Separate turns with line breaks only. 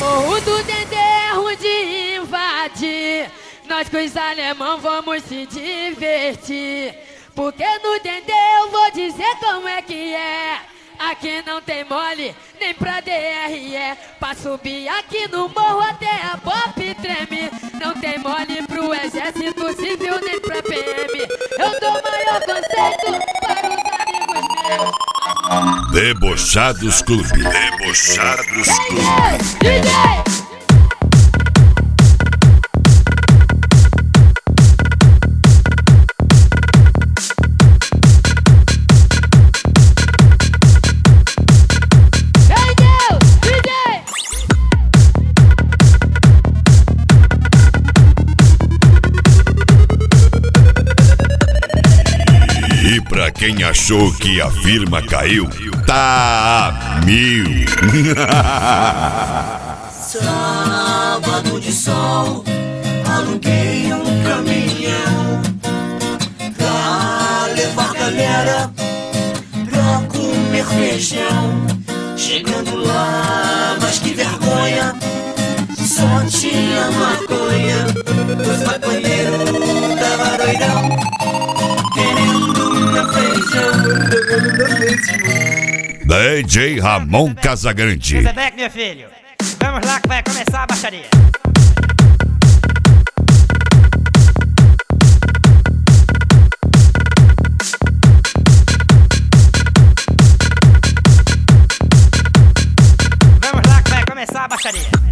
Morro do Dendê é ruim de invadir. Nós com os alemão vamos se divertir. Porque no Dendê eu vou dizer como é que é. Aqui não tem mole, nem pra DRE. Pra subir aqui no morro até a pop treme. Não tem mole pro exército civil, nem pra PM. Eu dou maior conceito para os amigos meus.
Debochados Clube. Debochados Clube.
DJ!
E pra quem achou que a firma caiu, tá a 1000.
Sábado de sol, aluguei um caminhão pra levar galera pra comer feijão. Chegando lá, mas que vergonha, só tinha maconha. Os maconheiros tava doidão, querendo meu feijão.
DJ Ramon Casagrande.
Zedeco, meu filho, vamos lá que vai começar a baixaria. Vamos lá que vai começar a baixaria.